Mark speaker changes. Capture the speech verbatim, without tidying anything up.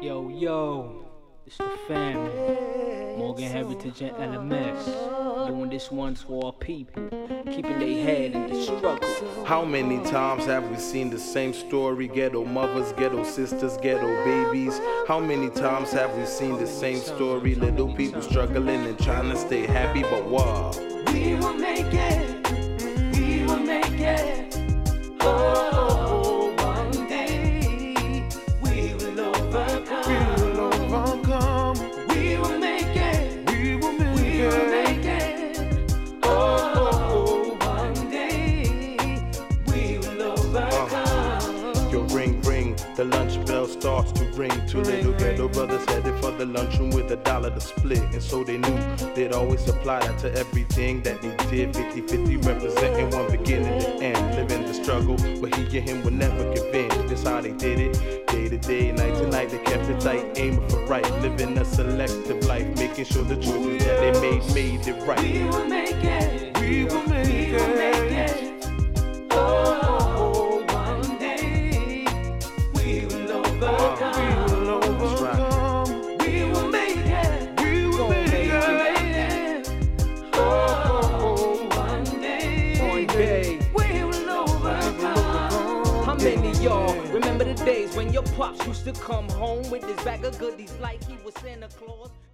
Speaker 1: Yo, yo, it's the family. Morgan Heritage and L M S. Doing this one's for our people, keeping their head in the struggle.
Speaker 2: How many times have we seen the same story? Ghetto mothers, ghetto sisters, ghetto babies. How many times have we seen the same story? Little people struggling and trying to stay happy, but what?
Speaker 3: We will make it, we will make it. Oh, one day we will overcome.
Speaker 2: We will overcome.
Speaker 3: We will make it,
Speaker 2: We will make
Speaker 3: we
Speaker 2: it.
Speaker 3: will make it. Oh, one day we will overcome.
Speaker 2: Yo, ring, ring, the lunch bell starts to ring. Two little ghetto brothers headed for the lunchroom with a dollar to split. And so they knew they'd always apply that to everything that they did. fifty fifty representing one beginning to end. Living the struggle, but he and him would never give in. This how they did it, day to day, night to night. They kept it tight, aiming for right. Living a selective life, making sure the choices that they made, made it right.
Speaker 3: We will make it,
Speaker 2: We will make
Speaker 3: we will make
Speaker 2: it.
Speaker 3: it. Oh, one day we will overcome.
Speaker 2: We will overcome.
Speaker 3: We will make it.
Speaker 2: We will make it.
Speaker 3: Oh, one day
Speaker 1: One day.
Speaker 3: we will overcome.
Speaker 1: How many of y'all remember the days when your pops used to come home with his bag of goodies like he was Santa Claus?